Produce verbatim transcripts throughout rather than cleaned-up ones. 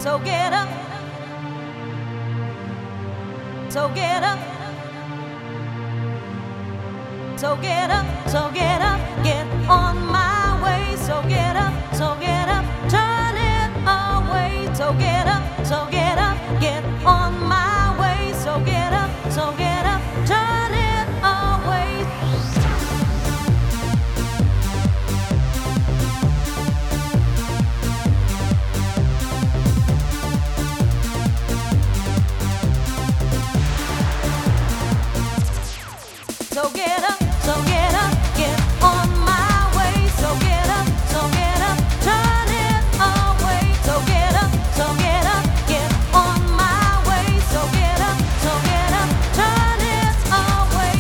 So get up, so get up, so get up, so get up, get on my way. So get up, so get up, turn it away. So get up, so get up, get on my way. So get up, so get up, turn it away. So get up, so get up, get on my way. So get up, so get up, turn it away. So get up, so get up, get on my way. So get up, so get up, turn it away.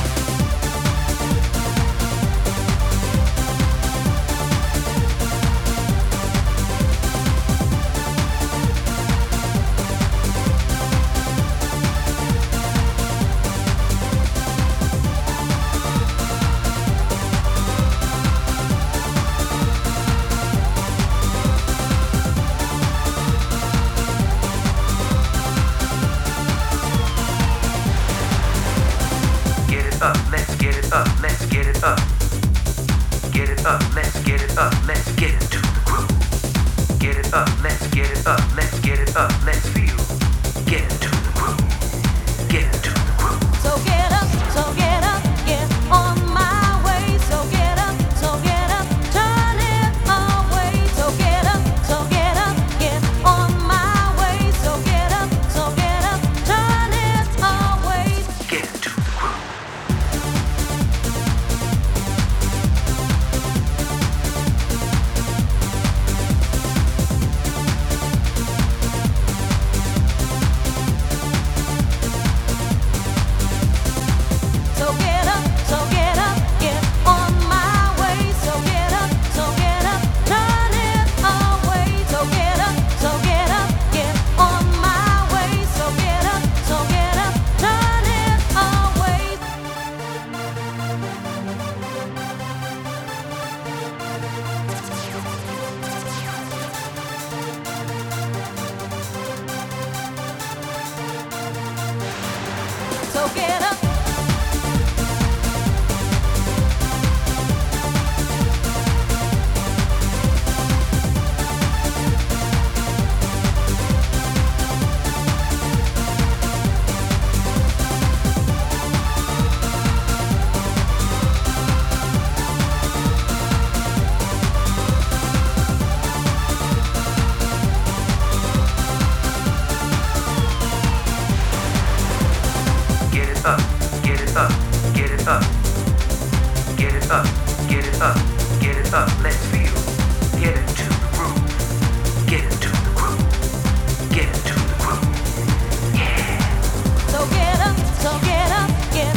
Up, let's get it up, let's get it up. Get it up, let's get it up, let's get into the groove. Get it up, let's get it up, let's get it up, let's feel. Get into the groove. Get into the groove. So get up, so get up, get on my way. So get up, so get up, turn it away. So get up, so get up, get on my way. So get up, so get up, turn it away. Get into the groove. So get up, so get up, get on my way. So get up, so get up, turn it away. So get up, so get up, get on my way. So get up, so get up, turn it away. So get up. Get it up, get it up, get it up. Get it up, get it up, get it up, let's feel. Get into the groove. Get into the groove. Get into the groove. Yeah. So get up, so get up, get